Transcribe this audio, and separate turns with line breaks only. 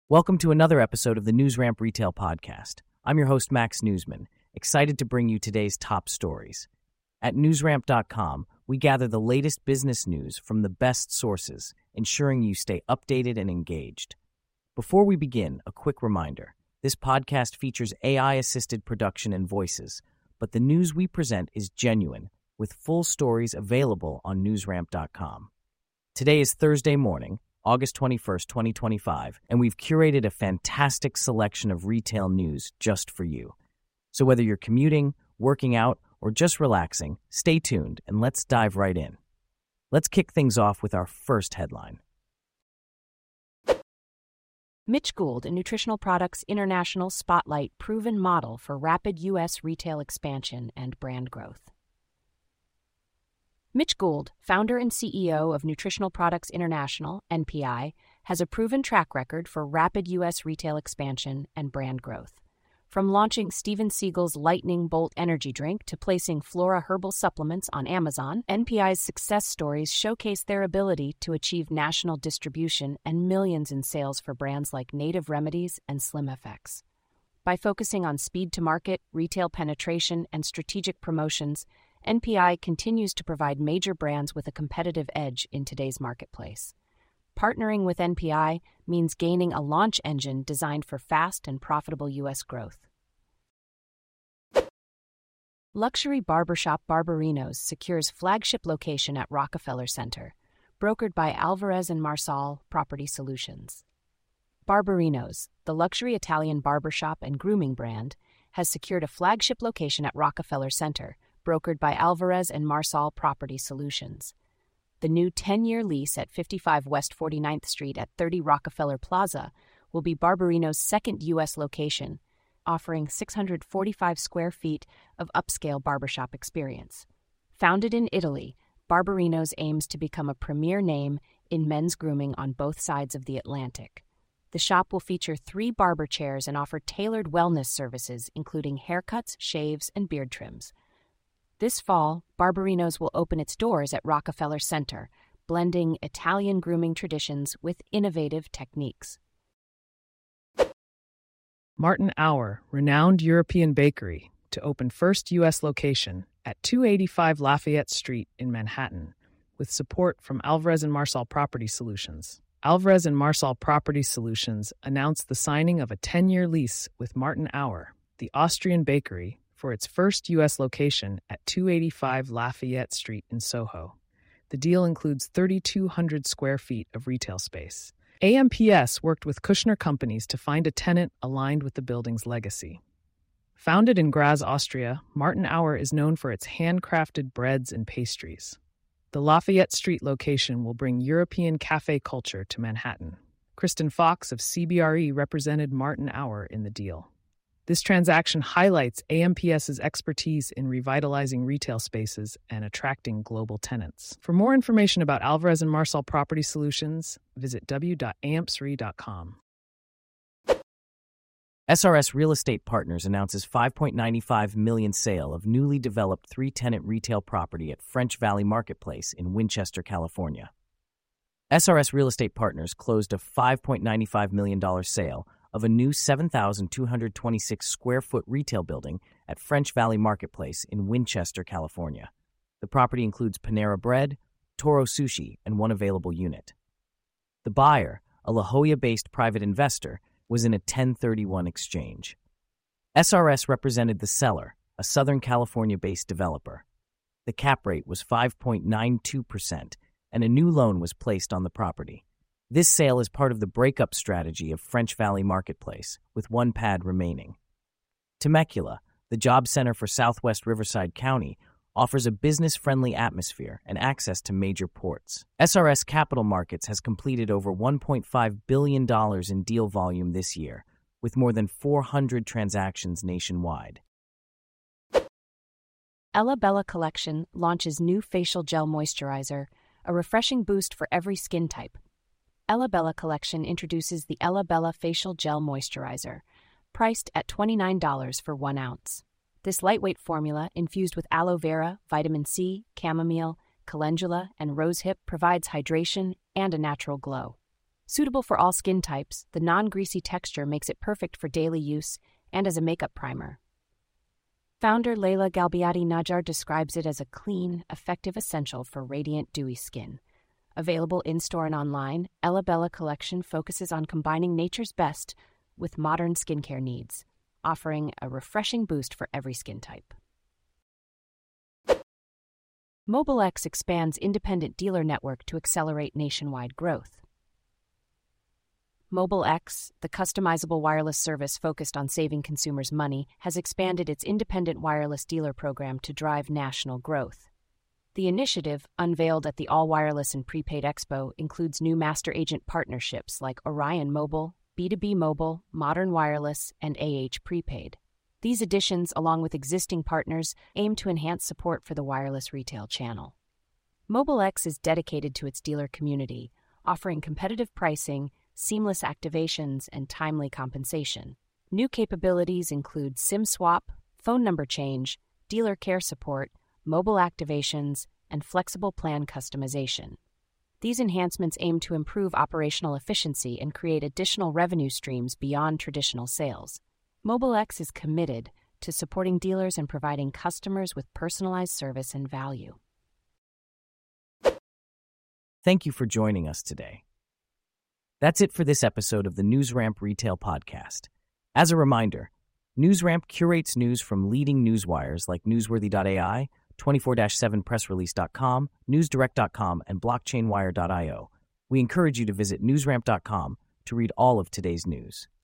Welcome to another episode of the NewsRamp Retail Podcast. I'm your host, Max Newsman, excited to bring you today's top stories. At newsramp.com, we gather the latest business news from the best sources, ensuring you stay updated and engaged. Before we begin, a quick reminder. This podcast features AI-assisted production and voices, but the news we present is genuine, with full stories available on newsramp.com. Today is Thursday morning, August 21st, 2025, and we've curated a fantastic selection of retail news just for you. So whether you're commuting, working out, or just relaxing, stay tuned and let's dive right in. Let's kick things off with our first headline.
Mitch Gould, a Nutritional Products International Spotlight proven model for rapid U.S. retail expansion and brand growth. Mitch Gould, founder and CEO of Nutritional Products International, NPI, has a proven track record for rapid U.S. retail expansion and brand growth. From launching Steven Siegel's Lightning Bolt energy drink to placing Flora herbal supplements on Amazon, NPI's success stories showcase their ability to achieve national distribution and millions in sales for brands like Native Remedies and SlimFX. By focusing on speed to market, retail penetration, and strategic promotions, NPI continues to provide major brands with a competitive edge in today's marketplace. Partnering with NPI means gaining a launch engine designed for fast and profitable U.S. growth. Luxury barbershop Barbarinos secures flagship location at Rockefeller Center, brokered by Alvarez & Marsal Property Solutions. Barbarinos, the luxury Italian barbershop and grooming brand, has secured a flagship location at Rockefeller Center, brokered by Alvarez & Marsal Property Solutions. The new 10-year lease at 55 West 49th Street at 30 Rockefeller Plaza will be Barbarinos' second U.S. location, offering 645 square feet of upscale barbershop experience. Founded in Italy, Barbarinos aims to become a premier name in men's grooming on both sides of the Atlantic. The shop will feature 3 barber chairs and offer tailored wellness services, including haircuts, shaves, and beard trims. This fall, Barbarinos will open its doors at Rockefeller Center, blending Italian grooming traditions with innovative techniques.
Martin Auer, renowned European bakery, to open first U.S. location at 285 Lafayette Street in Manhattan, with support from Alvarez & Marsal Property Solutions. Alvarez & Marsal Property Solutions announced the signing of a 10-year lease with Martin Auer, the Austrian bakery, for its first U.S. location at 285 Lafayette Street in Soho. The deal includes 3,200 square feet of retail space. AMPS worked with Kushner Companies to find a tenant aligned with the building's legacy. Founded in Graz, Austria, Martin Auer is known for its handcrafted breads and pastries. The Lafayette Street location will bring European cafe culture to Manhattan. Kristen Fox of CBRE represented Martin Auer in the deal. This transaction highlights AMPS's expertise in revitalizing retail spaces and attracting global tenants. For more information about Alvarez & Marsal Property Solutions, visit w.ampsre.com.
SRS Real Estate Partners announces $5.95 million sale of newly developed 3-tenant retail property at French Valley Marketplace in Winchester, California. SRS Real Estate Partners closed a $5.95 million sale of a new 7,226 square foot retail building at French Valley Marketplace in Winchester, California. The property includes Panera Bread, Toro Sushi, and one available unit. The buyer, a La Jolla-based private investor, was in a 1031 exchange. SRS represented the seller, a Southern California-based developer. The cap rate was 5.92%, and a new loan was placed on the property. This sale is part of the breakup strategy of French Valley Marketplace, with one pad remaining. Temecula, the job center for Southwest Riverside County, offers a business-friendly atmosphere and access to major ports. SRS Capital Markets has completed over $1.5 billion in deal volume this year, with more than 400 transactions nationwide.
Ella Bella Collection launches new facial gel moisturizer, a refreshing boost for every skin type. Ella Bella Collection introduces the Ella Bella Facial Gel Moisturizer, priced at $29 for 1 ounce. This lightweight formula, infused with aloe vera, vitamin C, chamomile, calendula, and rosehip, provides hydration and a natural glow. Suitable for all skin types, the non-greasy texture makes it perfect for daily use and as a makeup primer. Founder Leila Galbiati Najjar describes it as a clean, effective essential for radiant, dewy skin. Available in-store and online, Ella Bella collection focuses on combining nature's best with modern skincare needs, offering a refreshing boost for every skin type. MobileX expands independent dealer network to accelerate nationwide growth. MobileX, the customizable wireless service focused on saving consumers money, has expanded its independent wireless dealer program to drive national growth. The initiative, unveiled at the All Wireless and Prepaid Expo, includes new master agent partnerships like Orion Mobile, B2B Mobile, Modern Wireless, and AH Prepaid. These additions, along with existing partners, aim to enhance support for the wireless retail channel. MobileX is dedicated to its dealer community, offering competitive pricing, seamless activations, and timely compensation. New capabilities include SIM swap, phone number change, dealer care support, mobile activations, and flexible plan customization. These enhancements aim to improve operational efficiency and create additional revenue streams beyond traditional sales. MobileX is committed to supporting dealers and providing customers with personalized service and value.
Thank you for joining us today. That's it for this episode of the NewsRamp Retail Podcast. As a reminder, NewsRamp curates news from leading newswires like Newsworthy.ai, 24/7pressrelease.com, NewsDirect.com, and BlockchainWire.io. We encourage you to visit newsramp.com to read all of today's news.